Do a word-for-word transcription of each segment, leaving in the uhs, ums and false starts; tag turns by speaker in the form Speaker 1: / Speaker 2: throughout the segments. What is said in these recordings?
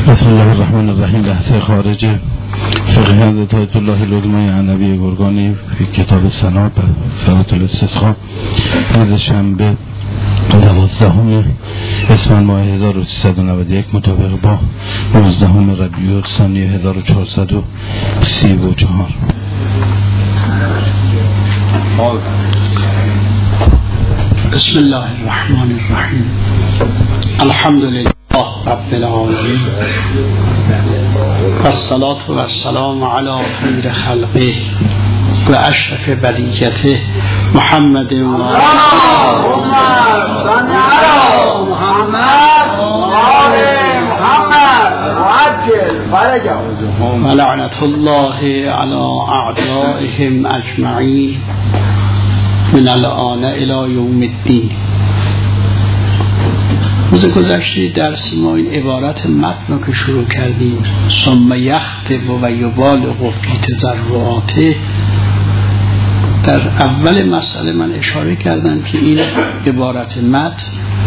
Speaker 1: بسم الله الرحمن الرحیم. بحث خارج فقه حضرت آیت الله العظمای عنوی گرگانی فی کتاب سنا صلاة الاستسقا روز شنبه دوازدهم اسفند ماه هزار و سیصد و نود و یک مطابق با نوزدهم ربیع الثانی هزار و چهارصد و سی و چهار.
Speaker 2: بسم الله الرحمن الرحیم. الحمد لله رب العالمین و الصلاة و السلام علی خیر خلقه و اشرف بریته محمد و و لعنت الله علی اعدائهم اجمعین من الان الی یوم الدین. روز گذشته درس ما این عبارت متن که شروع کردیم، ثم یخطب و یبالغ فی تضرعاته، در اول مسئله من اشاره کردم که این عبارت متن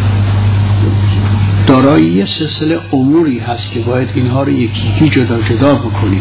Speaker 2: دارای یه سلسله اموری هست که باید اینها رو یکی یکی جدا جدا بکنیم.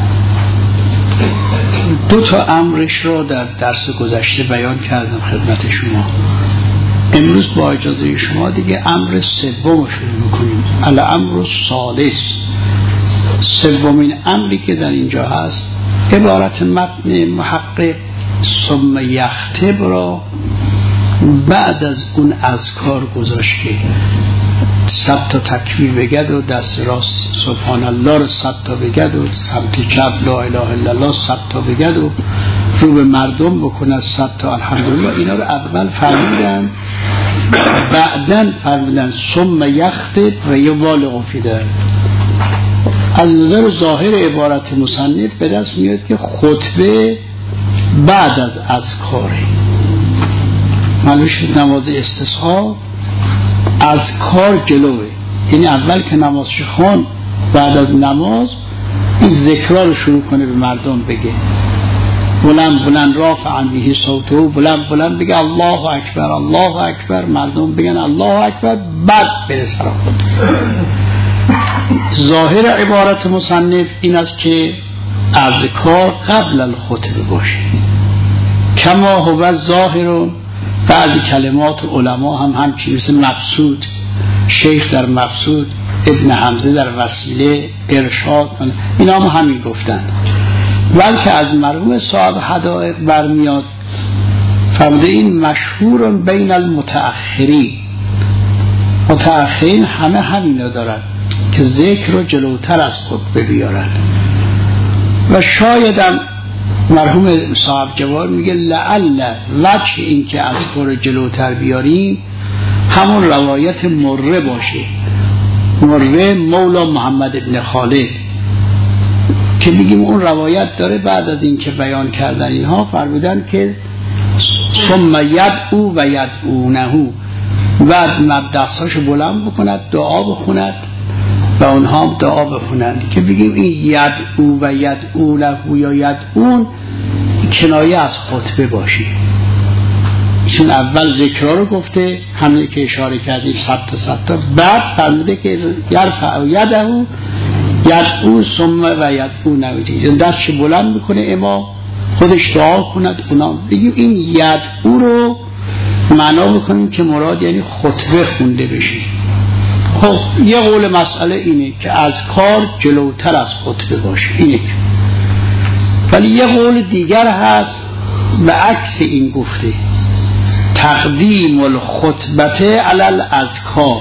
Speaker 2: دو تا امرش را در درس گذشته بیان کردم خدمت شما. امروز با اجازه شما دیگه امر سوم شروع میکنیم، الامر الثالث. سومین امری که در اینجا هست عبارت متن محقق ثم یخطب را بعد از اون اذکار گذاشت که صد تا تکبیر بگد و دست راست سبحان الله رو صد تا بگد و سمت چپ لا اله الا الله صد تا بگد و رو به مردم بکنه صد تا الحمدلله. اینا رو اول فرمودن، بعدن فرمودن ثم یخطب و یبالغ فی ذلک. از نظر ظاهر عبارت مصنف به دست میاد که خطبه بعد از اذکاره، معلوم شد نماز استسقا اذکار جلوه، یعنی اول که نماز خون بعد از نماز این ذکرها رو شروع کنه به مردم بگه، بلند بلند رافعا به صوته، بلند بلند بگه الله اکبر الله اکبر، مردم بگن الله اکبر، بعد بره سر خود. ظاهر عبارت مصنف این است که اذکار قبل الخطبه باشه، کما هو ظاهر. بعضی کلمات علما هم همچین، مثل مبسوط، شیخ در مبسوط، ابن حمزه در وسیله، ارشاد، اینا هم همین گفتن. بلکه از مرحوم صاحب حدائق برمیاد فرموده این مشهور بین المتأخرین، متأخرین همه همینا دارن که ذکر رو جلوتر از خطبه بیارن. و شایدم مرحوم صاحب جوار میگه لعل وجه این که از خور جلوتر بیاریم همون روایت مره باشه، مره مولا محمد ابن خالد، که میگیم اون روایت داره بعد از این که بیان کردن اینها فرمودن که ثم یدعو و یدعونه، بعد دستاشو بلند بکند دعا بخوند و اونها هم دعا بخونند، که بگیم این یدعو و یدعونه یا یدعون کنایه از خطبه باشی، چون اول ذکرها رو گفته همه که اشاره کردیم صد تا صد تا، بعد فرموده که یرفع و یدعو یدعو ثم و یدعونه، دستش بلند میکنه امام خودش دعا کند، اونا بگیم این یدعو رو معنا بکنیم که مراد یعنی خطبه خونده بشی. خب یه قول مسئله اینه که از کار جلوتر از خطبه باشه، اینه. ولی یه قول دیگر هست به عکس این گفته، تقدیم الخطبه علی الاذکار،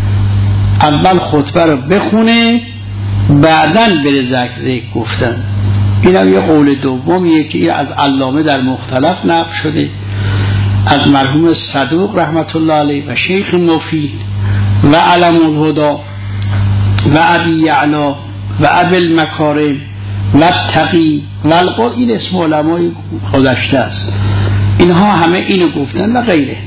Speaker 2: اول خطبه رو بخونه بعدن بره ذکر ذکر گفتن. اینم یه قول دومیه که از علامه در مختلف نقل شده، از مرحوم صدوق رحمت الله علیه و شیخ مفید و علم الهدا و ابی یعلا و ابی المکارم و تقی و القول، این اسم علمای گذشته است، اینها همه اینو گفتن و غیره.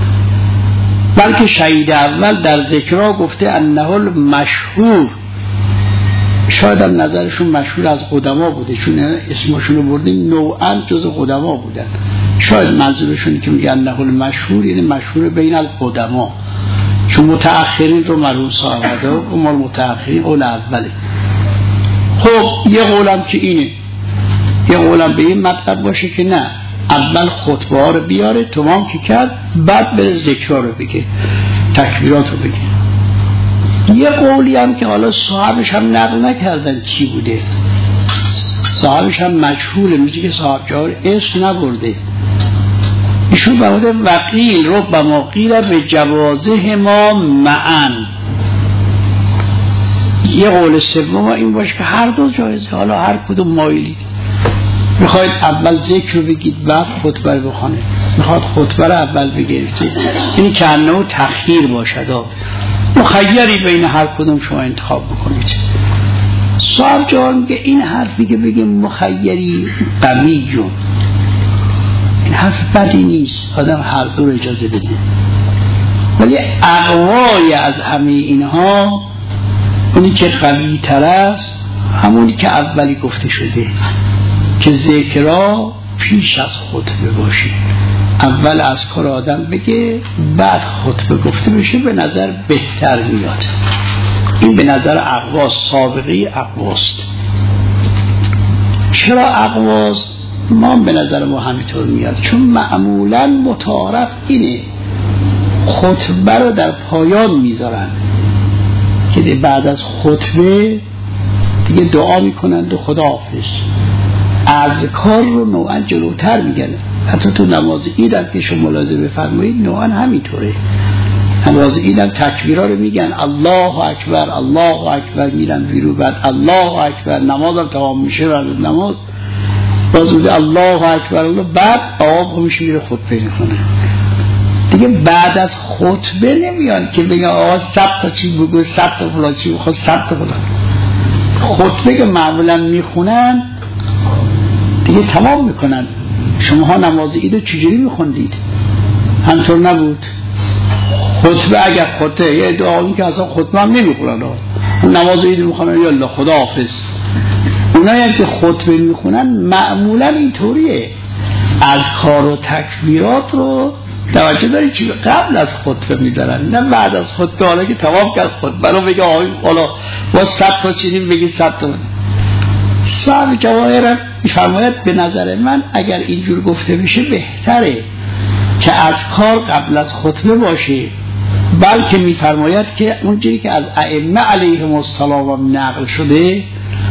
Speaker 2: بلکه شهید اول در ذکرها گفته انه المشهور، شاید هم نظرشون مشهور از قدما بوده، چون اسمشون برده نوعا جز قدما بودن، شاید منظورشون که میگن انه المشهور یعنی مشهور بین القدما، چون متأخرین رو مرحوم صاحب داد و ما متأخرین قول اوله. خب یه قولم که اینه، یه قولم به این مطلب باشه که نه، اول خطبه ها رو بیاره تمام که کرد، بعد بره ذکرها رو بگه، تکبیرات رو بگه. یه قولی هم که حالا صاحبش هم نقل نکردن کی بوده، صاحبش هم مجهوله، میشه که صاحب جهار اسم نبرده. ایشون برده وقیل ربما قیل به جوازه ما معن. یه قول سوم این باشه که هر دو جایزه، حالا هر کدوم مایلید. میخواید اول ذکر رو بگید بعد خطبه رو بخونه، میخواد خطبه رو اول بگید، یعنی که انه تخییر باشد، مخیری بین هر کدوم شما انتخاب بکنید. صاحب جوان میگه این حرفی که بگیم مخیری قوی جون، این حرف بدی نیست، آدم هر دو رو اجازه بده. ولی اقوای از همه اینها اونی که قوی تر است همونی که اولی گفته شده که ذکرها پیش از خطبه باشه، اول از کار آدم بگه بعد خطبه گفته بشه، به نظر بهتر میاد. این به نظر اقواس، سابقی اقواست. چرا اقواست؟ ما به نظر ما همینطور میاد چون معمولا متعارف اینه خطبه رو در پایان میذارن که بعد از خطبه دیگه دعا میکنند و خداحافظ. اذکار رو نوعا جلوتر میگن، حتی تو نماز عید هم که شما ملاحظه بفرمایید نوعا همینطوره. نماز عید هم تکبیرها رو میگن الله اکبر الله اکبر، میرن بیرون، بعد الله اکبر، نماز هم تمام میشه، بعد نماز باز بوده الله اکبر الله، بعد آقا میشه میره خطبه میکنه. دیگه بعد از خطبه نمیان که بگن آقا صد تا چی بگو، صد تا فلان چی بخواد، صد تا فلان. خطبه که معمولا میخونن دیگه تمام میکنن. شما ها نماز عید چجوری میخوندید؟ همطور نبود. خطبه اگر خطبه یه دعایی که اصلا خطبه هم نمیخونن، اون نماز عید میخونن یا الله خدا حافظ. اونایی که خطبه میخونن معمولا اینطوریه، از کار و تکبیرات رو توجه داری چی قبل از خطبه میذارن، نه بعد از خطبه. حالا که تمام که از خطبه رو بگه آقای حالا با صد تا چینیم بگی صد تا. صاحب جواهر میفرماید به نظر من اگر اینجور گفته بشه بهتره که از کار قبل از خطبه باشه، بلکه میفرماید که اونجوری که از ائمه علیهم السلام نقل شده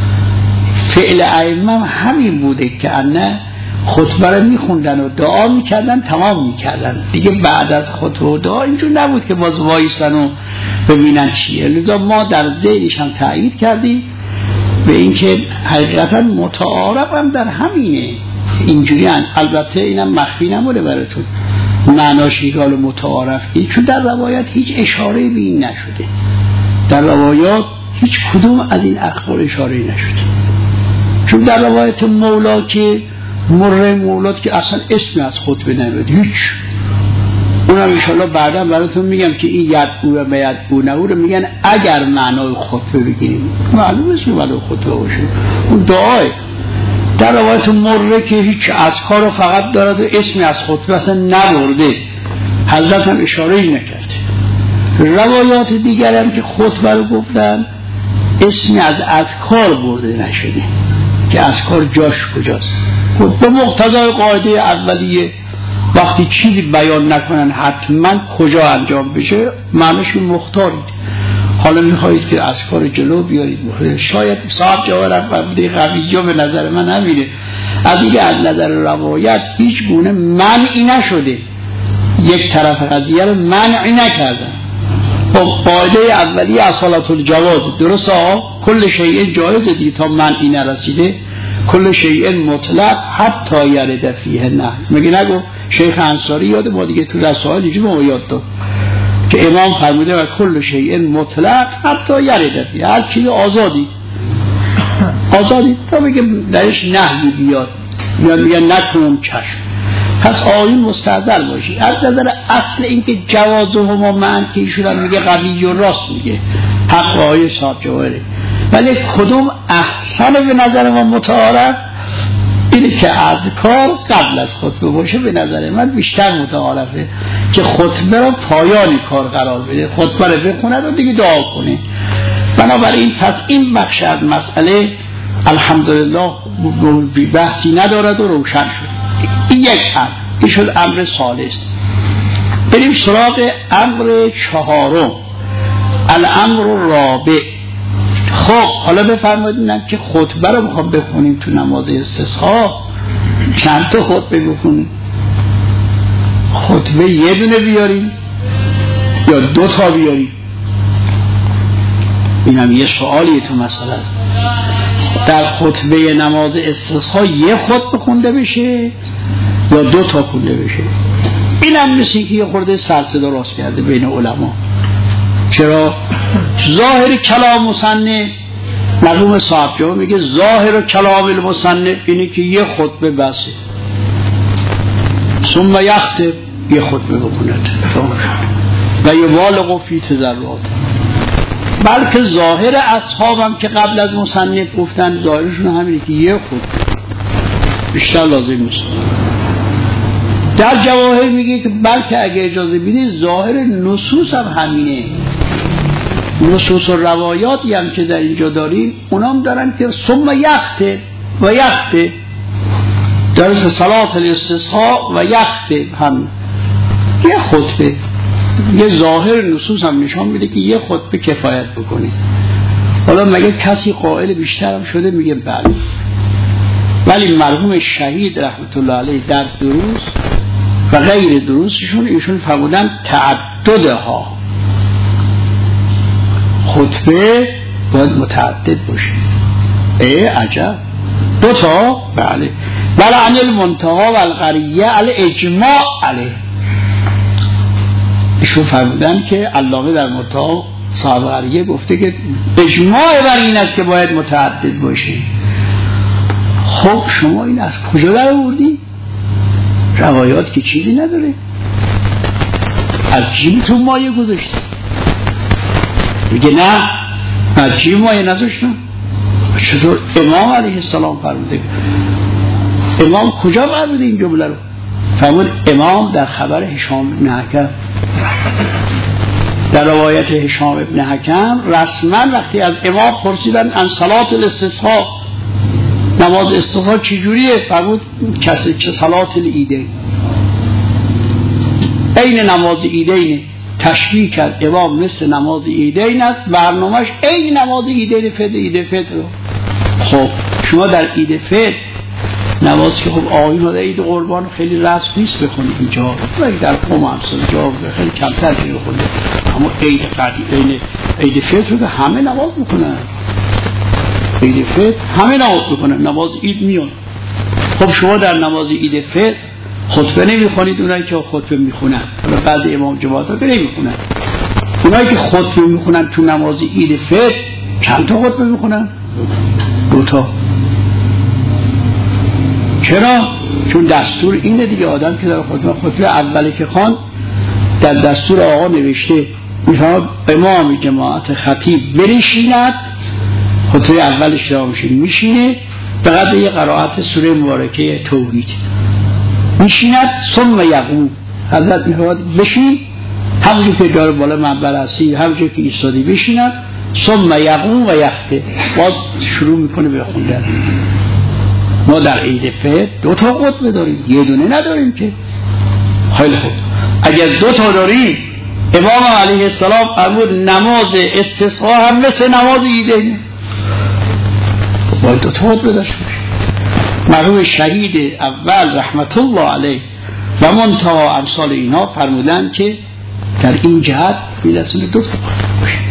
Speaker 2: فعل ائمه همین بوده که انه خطبه رو میخوندن و دعا میکردن تمام میکردن دیگه. بعد از خطبه و دعا اینجور نبود که باز وایسن و ببینن چیه. لذا ما در ذیلش هم تأیید کردیم به این که حقیقتا متعارف هم در همینه اینجوری هن. البته اینم مخفی نموده براتون معناش ایگال متعارفی، چون در روایت هیچ اشاره به این نشده، در روایات هیچ کدوم از این اخبار اشاره نشده. چون در روایت مولا که مره مولاد که اصلا اسمی از خطبه نمید هیچ، اونم انشاءالله بعدا براتون میگم که این یدبو و میدبو نبو رو میگن اگر معنای خطبه بگیریم، معلوم است که معنای خطبه باشه اون دعای. در روایت مره که هیچ اذکار رو فقط دارد و اسمی از خطبه اصلا نبرده، حضرت هم اشاره نکرده. روایات دیگر هم که خطبه رو گفتن اسمی از اذکار برده نشده که اذکار جاش کجاست. به مقتضای قاعده اولیه وقتی چیزی بیان نکنن حتما کجا انجام بشه معنیش مختارید. حالا میخواهید که اذکار جلو بیارید، شاید صاحب جواب فرموده قوی به نظر من همینه. از اینکه از نظر روایت هیچ گونه منعی نشده، یک طرف قضیه رو منعی نکردن. خب قاعده اولیه اصالت الجواز درست ها، کل شیء جایز دی تا منعی نرسیده، کل شیء مطلق حتی یرد فیه نه. مگه نگو شیخ انصاری یاد ما دیگه تو رسائل اینجا ما یاد داد که امام فرموده و کل شیء مطلق حتی یرد فیه، هر چیز آزادی آزادی تا بگه درش نهی بیاد میاد میگن نکنم چشم. پس آیون مستحضر باشی از نظر اصل اینکه جوازه هما معنی که ایشون میگه قوی و راست میگه، حق آیه صاحب جواهره. ولی کدوم احسن به نظر ما متعارف اینه که اذکار قبل از خطبه باشه به نظر من بیشتر متعارفه که خطبه رو پایانی کار قرار بده، خطبه رو بخونه و دیگه دعا کنه. بنابراین پس این بخش از مسئله الحمدلله بحثی ندارد و روشن شد. این یک امر، این شد امر ثالث. بریم سراغ امر چهارم، الامر رابع. خب حالا بفرمایید که خطبه رو میخوام بخونیم تو نماز استسقا، چند تا خطبه بخونیم؟ خطبه یه دونه بیاریم یا دو تا بیاریم؟ این هم یه سوالیه تو مسئله. در خطبه نماز استسقا یه خطبه خونده بشه یا دو تا خونده بشه؟ این هم مثل که یه خورده سر صدا راست کرده بین علما. چرا؟ ظاهر کلام مصنف، مرحوم صاحب جواب میگه ظاهر کلام المصنف اینه که یه خطبه بسه، ثم یخطب، یه خطبه بکند و یبالغ فی تضرعات. بلکه ظاهر اصحابم که قبل از مصنف گفتن ظاهرشون همینه که یه خطبه، بیشتر لازم نیست. در جواهر میگه که بلکه اگه اجازه بدید ظاهر نصوص هم همینه. نصوص و روایاتی هم که در اینجا داریم اونام دارن که ثم یخطب و یخطب، درس صلات الاستسقا و یخطب هم یه خطبه. یه ظاهر نصوص هم نشان میده که یه خطبه کفایت بکنه. حالا مگه کسی قائل بیشتر هم شده؟ میگه بله. ولی مرحوم شهید رحمت الله علیه در دروس و غیر دروسشون ایشون فرمودن تعددها، خطبه باید متعدد باشه. ای عجب، دو تا؟ بله. بله عن المنتها و القریه علی اجماع علیه. ایشون فرمودن که علامه در منتها صاحب قریه گفته که اجماع بر این است که باید متعدد باشه. خب شما این از کجا در آوردی؟ روایات که چیزی نداره، از جیبتون مایه گذاشتی. میگه نه، از جیب مایه نذاشتم. چطور؟ امام علیه السلام فرموده. امام کجا فرموده این جمله رو؟ فرمود امام در خبر هشام بن حکم، در روایت هشام بن حکم رسما وقتی از امام پرسیدن عن صلات الاستسقا، نماز استسقا چجوریه؟ فرمود کسی که صلات العیدین، عین نماز عیدین. تشبیه کرد امام مثل نماز عیدین است، برنامهش عین نماز عیدین فطر عید فطر. خب شما در عید فطر نماز که خب آیین و عید قربان خیلی رسم نیست بخونید اینجا، ولی در قوم همسان جا خیلی کمتر جایی بخونید، اما عید قدی عید عید فطر رو همه نماز میکنن، عید فطر همه نماز میکنن، نماز عید میان. خب شما در نماز عید فطر خطبه نمیخونید، اونایی که خطبه میخونن بعض امام جماعت ها که نمیخونن، اونایی که خطبه میخونن تو نماز عید فطر چند تا خطبه میخونن؟ دو تا. چرا؟ چون دستور اینه دیگه، آدم که در خطبه خطبه اولی که خوان در دستور آقا نوشته میفهمد امام جماعت خطیب بنشیند، خطبه اولش را میشینه به قدر یه قرائت سوره مبارکه توحید میشیند، ثم یقوم، حضرت میفرماد بشین، همونجور که داره بالا منبر هستی همونجور که ایستادی بشیند، ثم یقوم و یخطب، باز شروع میکنه به خوندن. ما در عید فطر دو تا خطبه داریم، یه دونه نداریم که. خیلی خوب، اگر دو تا داریم امام علیه السلام فرمود نماز استسقا هم مثل نماز عیدین، باید دو تا خطبه داشته باشه. مرحوم شهید اول رحمت الله علیه و منتها امثال اینا فرمودن که در این جهت بیلسون دو تا خطبه باشه.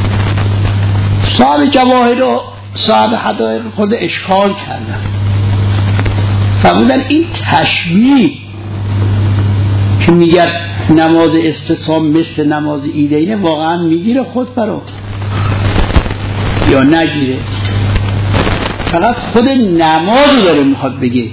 Speaker 2: صاحب جواهر و صاحب حدائق خود اشکال کردن، فرمودن این تشبیه که میگه نماز استسقا مثل نماز عیدین واقعا میگیره خود برات یا نگیره؟ فقط خود نماز داره میخواد بگه.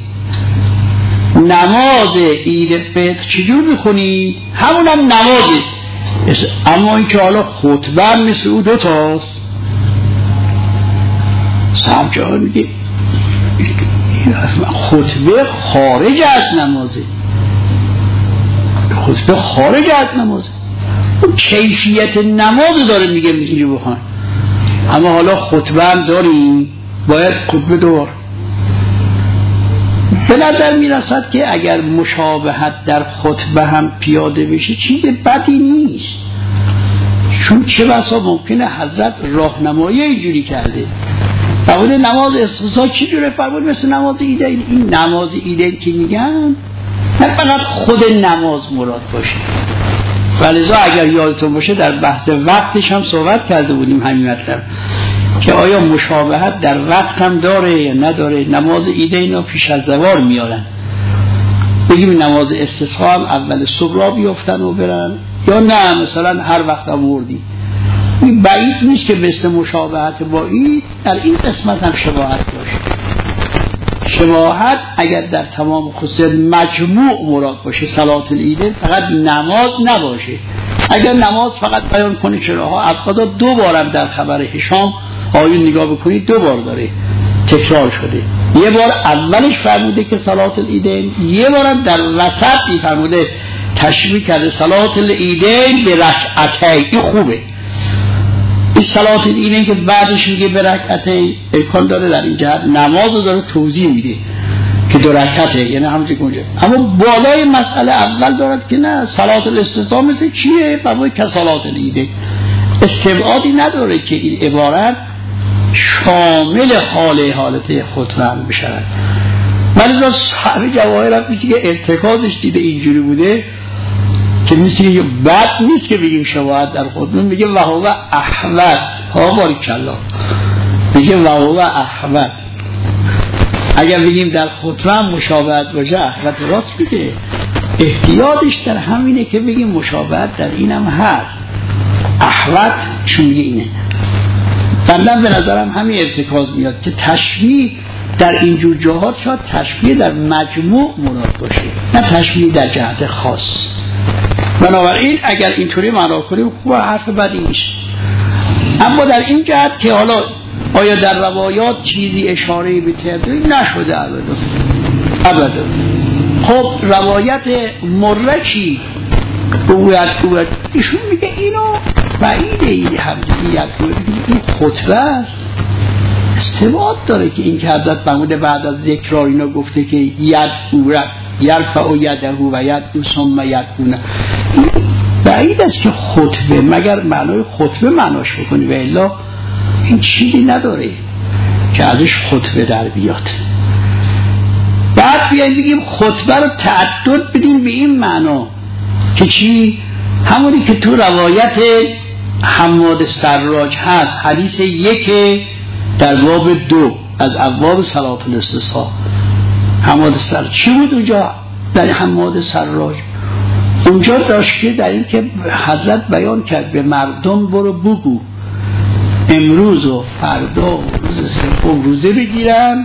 Speaker 2: نماز عید فطر چجور میخونی؟ همون هم نمازه، اما این که حالا خطبه مثل او دو تاست. صاحب جواب میگه خطبه خارج از نمازه، خطبه خارج از نمازه، اون کیفیت نماز داره میگه اینجا بخوان. اما حالا خطبه هم داریم، باید خطبه دار. به نظر میرسد که اگر مشابهت در خطبه هم پیاده بشه چیز بدی نیست، چون چه بسا ممکنه حضرت راهنمایی اینجوری کرده. فرمود نماز استسقا چی جوره؟ فرمود مثل نماز عیدین. این نماز عیدین که میگن نه فقط خود نماز مراد باشه. ولذا اگر یادتون باشه در بحث وقتش هم صحبت کرده بودیم همین مطلب که آیا مشابهت در وقت هم داره یا نداره. نماز عیدین رو پیش از زوال میارن، بگیم نماز استسقا هم اول صبح را بیافتن و برن، یا نه مثلا هر وقت آوردی. این بعید نیست که مثل مشابهت با این در این قسمت هم شباهت باشه. شباهت اگر در تمام خصوصیات مجموع مراد باشه، صلات العیدین فقط نماز نباشه. اگر نماز فقط بیان کنه چراها افقادا دو بارم در خبر هشام آیون نگاه بکنید دو بار داره تکرار شده. یه بار اولش فرموده که صلات العیدین، یه بارم در وسط فرموده تشبیه کرده صلات العیدین به رکعتین. این خوبه. این صلات العیدین که بعدش میگه به رکعتین امکان داره در این جهت نماز رو داره توضیح میده که دو رکعته، یعنی همونجوری که اونجا. اما بالای مسئله اول دارد که نه صلات الاستسقا مثل چیه؟ فرمود که صلات العیدین. استبعادی نداره که این عبارت شامل حال حالت خطبه هم بشود. ولی از صاحب جواهر هم میشه که ارتکازش دیده اینجوری بوده که مثل یه بد نیست که بگیم شباهت در خطبه. میگه وهو احوط، ها باریکالله، میگه وهو احوط. اگر بگیم در خطبه هم مشابهت باشه احوط راست میگه. احتیاطش در همینه که بگیم مشابهت در اینم هست. احوط چون میگه اینه. بندم به نظرم همین ارتکاز میاد که تشبیه در اینجور جهات شاید تشبیه در مجموع مراد باشه، نه تشبیه در جهت خاص. بنابراین اگر اینطوری معنا کنیم خوب، حرف بدی نیست. اما در این جهت که حالا آیا در روایات چیزی اشاره به تعدیل نشده ابدا ابدا. خب روایت مره چی؟ قویت قویت ایشون میگه اینو بعیده، این همدیگه این خطبه است. استبعاد داره که این که حضرت فرموده بعد از ذکر اینا گفته که ید قورت یرفع و یده و ید و ثم یدونه. بعید است که خطبه مگر معنای خطبه معناش بکنی و الا این چیزی نداره که ازش خطبه در بیاد. بعد بیاییم بگیم خطبه رو تعدد بدیم به این معنا که چی؟ همونی که تو روایت حماد سراج هست، حدیث یک در باب دو از ابواب صلات الاستسقا. حماد سراج چی بود اونجا در حماد سراج؟ اونجا داشت که در این که حضرت بیان کرد به مردم برو بگو امروز و فردا و روز سوم روزه بگیرن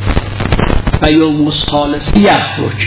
Speaker 2: و یوم الثالث یخرج.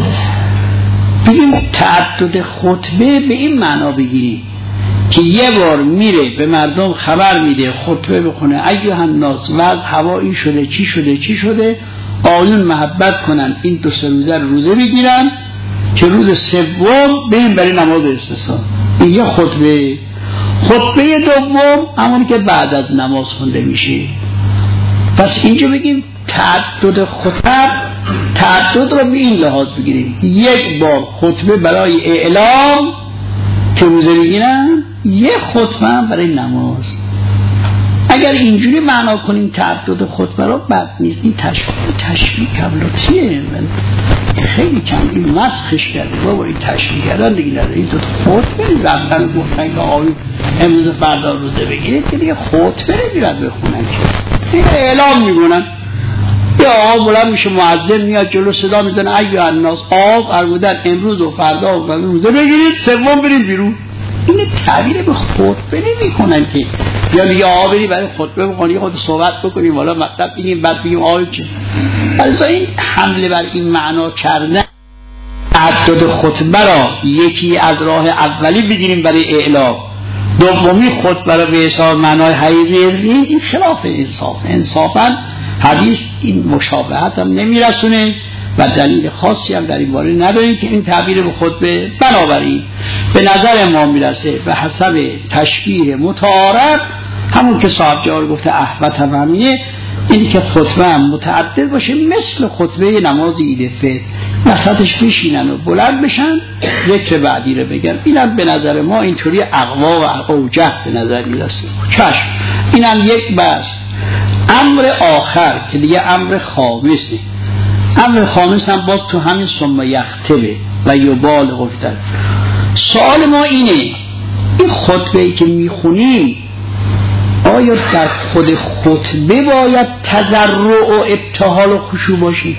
Speaker 2: بگیم تعدد خطبه به این معنا بگیریم که یه بار میره به مردم خبر میده خطبه بخونه ایها الناس وضع هوا این شده چی شده چی شده، آیون محبت کنن این دو سه روزه روزه بگیرن که روز سوم بریم برای نماز استسقا. این یه خطبه. خطبه دوم همونی که بعد از نماز خونده میشه. پس اینجا بگیم تعدد خطب، تعدد رو به این لحاظ بگیریم یک بار خطبه برای اعلام که روزه بگیرن، یک خطبه هم برای نماز. اگر اینجوری معنا کنیم تعدد خطبه رو بد نیست. این تشبیه تشبیه کبلاتیه، من خیلی کم این مسخش کرده بابا این تشبیه کردن دیگه نداره. این دو تا خطبه رفتن گفتن که آقای امروز فردا روزه بگیرید که دیگه خطبه نمیرد بخونن که این اعلام میگونن. یا آقا بلند میشه مؤذن میاد جلو صدا میزنه ایها الناس آقا فرمودن امروز و فردا و روزه بگیرید سوم برید بیرون. این تعبیر به خطبه نمی کنن که یا دیگه آقا بری برای خطبه بخونی خود صحبت بکنیم والا مطلب بگیم بعد بگیم آقا چه. پس این حمله بر این معنا کردن تعدد خطبه را یکی از راه اولی بگیریم برای اعلام دومی خطبه رو به حساب معنای حقیقی این خلاف انصاف. انصافا حدیث این مشابهت هم نمیرسونه و دلیل خاصی هم در این باره نداریم که این تعبیر به خطبه. بنابراین به نظر ما میرسه به حسب تشبیه متعارف همون که صاحب جوار گفته احوت هم همینه، این که خطبه هم متعدد باشه مثل خطبه نماز عید فطر، وسطش بشینن و بلند بشن ذکر بعدی رو بگن. اینم به نظر ما اینطوری اقوا و اوجه به نظر میرسه. چشم اینم یک بحث. امر آخر که دیگه امر خامسه، امر خامس هم باز تو همین ثم یختبه و یبال گفتن. سوال ما اینه این خطبه ای که میخونیم آیا در خود خطبه باید تضرع و ابتهال و خشوع باشه؟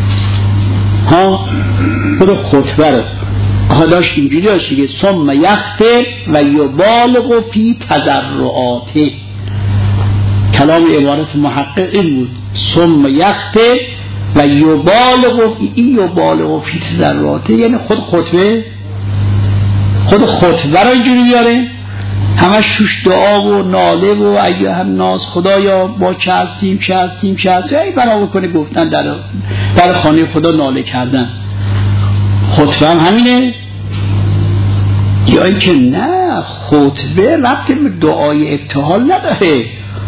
Speaker 2: ها خود خطبه رو ها داشت اینجوری داشت که ثم یختب و یبالغ فی تضرعاته. کلام عبارت محقق این بود ثم یختب و یبالغ این یبالغ فی تضرعاته، یعنی خود خطبه خود خطبه رو اینجوری بیاره همش شوش دعا و ناله و ایها الناس خدایا با چه هستیم چه هستیم چه هستیم ای بنا بکنه گفتن در در خانه خدا ناله کردن. خطبه هم همینه یا اینکه نه خطبه ربط به دعای ابتهال نداره،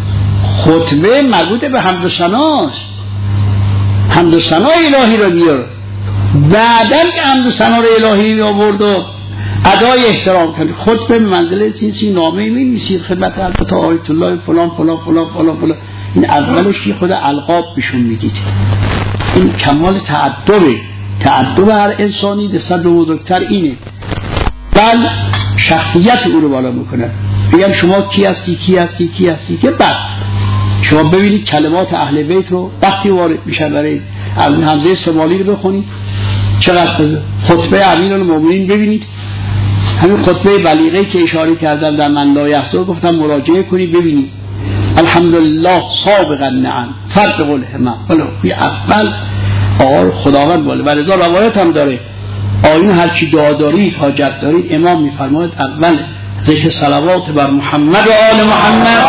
Speaker 2: خطبه مربوط به حمد و ثناست. حمد و ثنا الهی رو بیار، بعدن که حمد و ثنا رو الهی آورد و ادای احترام کنید. خطبه منزله سیسی نامه می‌نویسید خدمت حضرت آیت الله فلان فلان فلان فلان فلان، این اولش خود القاب بهشون میدید. این کمال تعدبه، تعدب هر انسانی دست بزرگتر اینه. بل شخصیت او رو بالا میکنه. بگم شما کی هستی کی هستی کی هستی که بعد شما ببینید کلمات اهل بیت رو وقتی وارد میشن برای حمزه سمالی رو بخونید چقدر. خطبه امیرالمومنین ببینید، همین خطبه بلیغه که اشاره کردم در من لا یحضر گفتم مراجعه کنید ببینید الحمدلله سابقا نعم فرق الهمم. ولی بی اول آقا خداوند بالا و رضا روایت هم داره آیون هرچی دعا دارید حاجت دارید امام میفرماید اول ذکر صلوات بر محمد و آل محمد،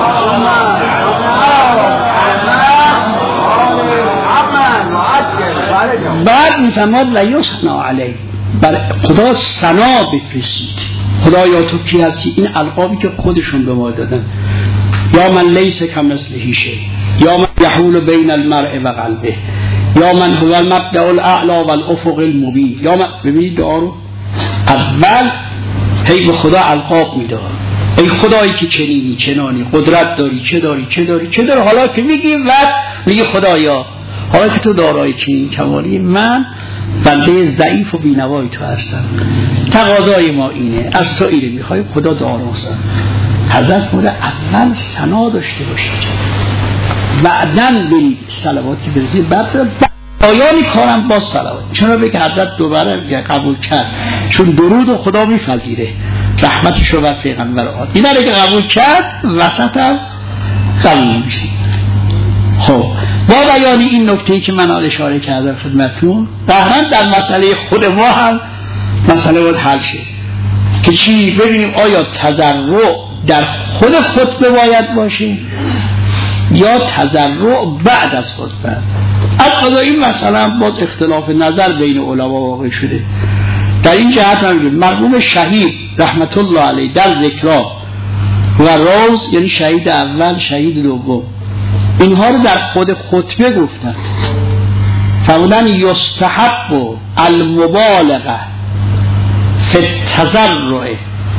Speaker 2: بعد میفرماید و یثنا علیه بر خدا ثنا بفرستید. خدایا تو کی هستی؟ این القابی که خودشون به ما دادن. یا من لیس کمثله شیء، یا من یحول بین المرء و قلبه، یا من هو المبدأ الاعلی و الافق المبین. یا من ببینید دعا رو اول هی به خدا القاب میداد. ای خدایی که چنینی چنانی قدرت داری چه داری چه داری چه داری. حالا که میگی بعد میگی خدایا حالا که تو دارای چنین کمالی من بنده ضعیف و بینوای تو هستم، تقاضای ما اینه از تو اینه میخوایم خدا داراست. حضرت مورد اول ثنا داشته باشید بعدن برید صلواتی برسید بعد آیانی کارم با صلوات. چرا بگه حضرت دوباره قبول کرد چون درود و خدا میپذیره رحمتش رو بر پیغمبر آد اینا رو که قبول کرد وسط هم قبول میشه. خب با بیان این نکته‌ای که من اشاره کردم خدمتتون قهرن در مسئله خود ما هم مسئله باید حل شه که چی ببینیم آیا تضرع در خود خطبه باید باشه یا تضرع بعد از خطبه. از قضا این مسئله باید اختلاف نظر بین علما واقع شده. در این جهت هم مرحوم شهید رحمت الله علیه در ذکرها و روز یعنی شهید اول شهید دوم اینها رو در خود خطبه گفتن. فرمودن یستحب المبالغه فی التضرع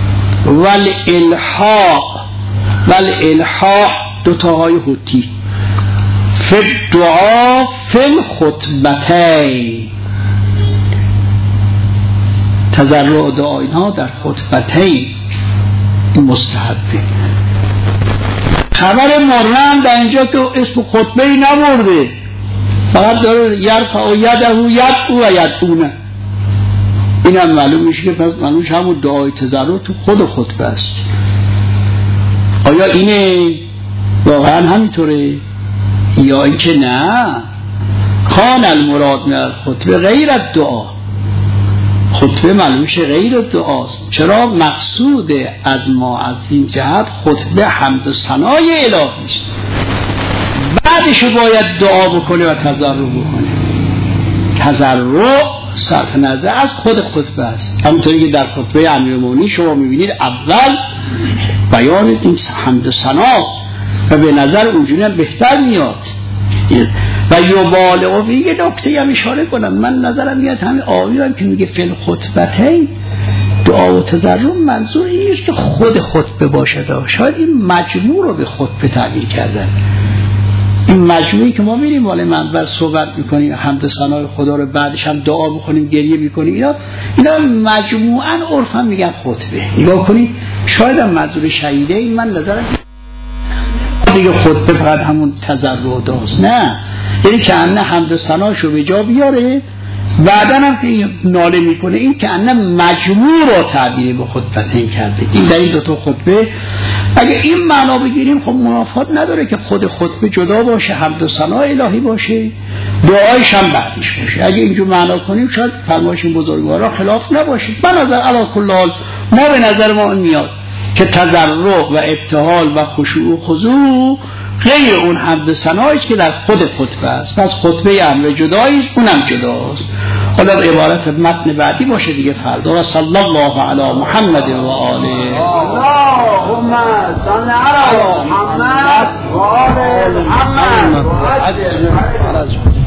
Speaker 2: والالحاح والالحاح دو تاهای حتی فی الدعا فی الخطبتین. تضرع و دعا اینها در خطبتین مستحبه. خبر مرنم در اینجا که اسم خطبه ای نبرده، فقط داره یرفع و یده و یدعو و یدعونه. این هم معلوم میشه که پس معلومش همون دعای تضرع تو خود خطبه است. آیا اینه واقعا همینطوره یا اینکه نه کان المراد من الخطبه غیر الدعا خطبه معلومش غیر دعاست. چرا؟ مقصود از ما از این جهت خطبه حمد و ثنای الهی است، بعدش باید دعا بکنه و تضرع بکنه. تضرع صرف نظر از خود خطبه است، همونطوری که در خطبه امیرالمومنین شما میبینید اول بیان این حمد و ثنا و به نظر اونجوری هم بهتر میاد. و یبالغ و یه نکته هم اشاره کنم، من نظرم میاد همین آیه هم که میگه فی الخطبتین دعا و تضرع، منظور این است که خود خطبه باشد. شاید این مجموع رو به خطبه تعبیر کردن. این مجموعی که ما میریم مال منبر صحبت میکنیم حمد و ثنای خدا رو، بعدش هم دعا میکنیم گریه میکنیم، اینا اینا مجموعاً عرفا میگن خطبه. نگاه کنید شاید هم منظور شهیده این، من نظرم دیگه خطبه فقط همون تضرع و دعاست، نه، یعنی که انه حمد و ثناشو به جا بیاره بعدا هم که ناله میکنه، این که انه مجموع رو تعبیر به خطبتین کرده. این در این دوتا خطبه اگه این معنا بگیریم خب منافات نداره که خود خطبه جدا باشه، حمد و ثنا الهی باشه، دعایش هم بعدش باشه. اگه اینجور معنا کنیم شاید فرمایش این بزرگوارا خلاف نباشه. به نظر علی کل حال ما به نظر ما میاد که تضرع و ابتهال و خشوع و خضوع غیر اون حمد و ثنایی که در خود خطبه است. پس خطبه امر جدایی است، اونم جداست. حالا عبارت متن بعدی باشه دیگه فردا. و صلی الله علی محمد و آله. اللهم صل علی محمد و آل محمد.